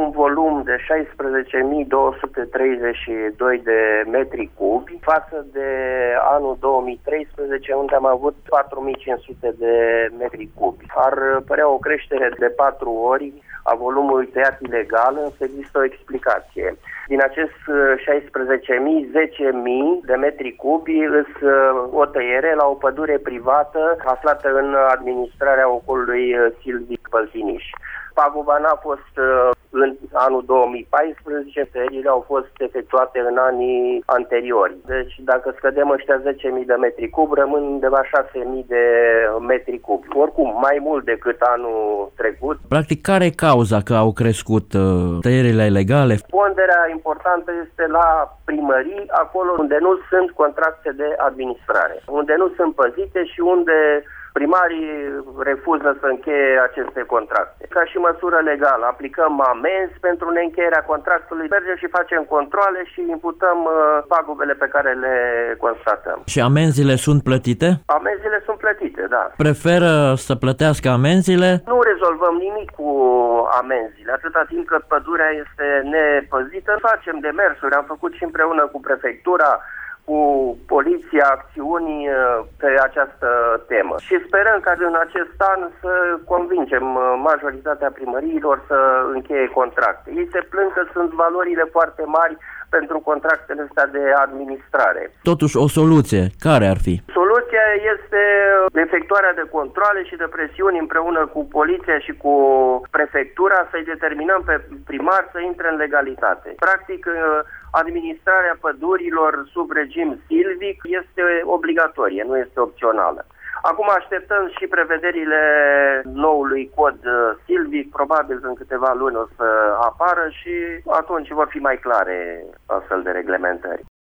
un volum de 16.232 de metri cubi față de anul 2013, unde am avut 4.500 de metri cubi. Ar părea o creștere de 4 ori a volumului tăiat ilegal, însă există o explicație. Din acest 16.000, 10.000 de metri cubi îs o tăiere la o pădure privată aflată în administrarea ocolului silvic Păltiniș. Paguba n-a fost în anul 2014, tăierile au fost efectuate în anii anteriori. Deci dacă scădem ăștia 10.000 de metri cub, rămân undeva 6.000 de metri cub. Oricum, mai mult decât anul trecut. Practic, care e cauza că au crescut tăierile ilegale? Ponderea importantă este la primării, acolo unde nu sunt contracte de administrare, unde nu sunt păzite și unde primarii refuză să încheie aceste contracte. Ca și măsură legală, aplicăm amenzi pentru neîncheierea contractului, mergem și facem controale și imputăm pagubele pe care le constatăm. Și amenziile sunt plătite? Amenziile sunt plătite, da. Preferă să plătească amenziile? Nu rezolvăm nimic cu amenziile. Atâta timp cât pădurea este nepăzită, facem demersuri. Am făcut și împreună cu prefectura, cu poliția, acțiuni pe această temă. Și sperăm ca în acest an să convingem majoritatea primăriilor să încheie contracte. Ei se plâng că sunt valorile foarte mari pentru contractele astea de administrare. Totuși, o soluție. Care ar fi? Soluția este efectuarea de controale și de presiuni împreună cu poliția și cu prefectura să-i determinăm pe primar să intre în legalitate. Practic, administrarea pădurilor sub regim silvic este obligatorie, nu este opțională. Acum așteptăm și prevederile noului cod silvic, probabil în câteva luni o să apară și atunci vor fi mai clare astfel de reglementări.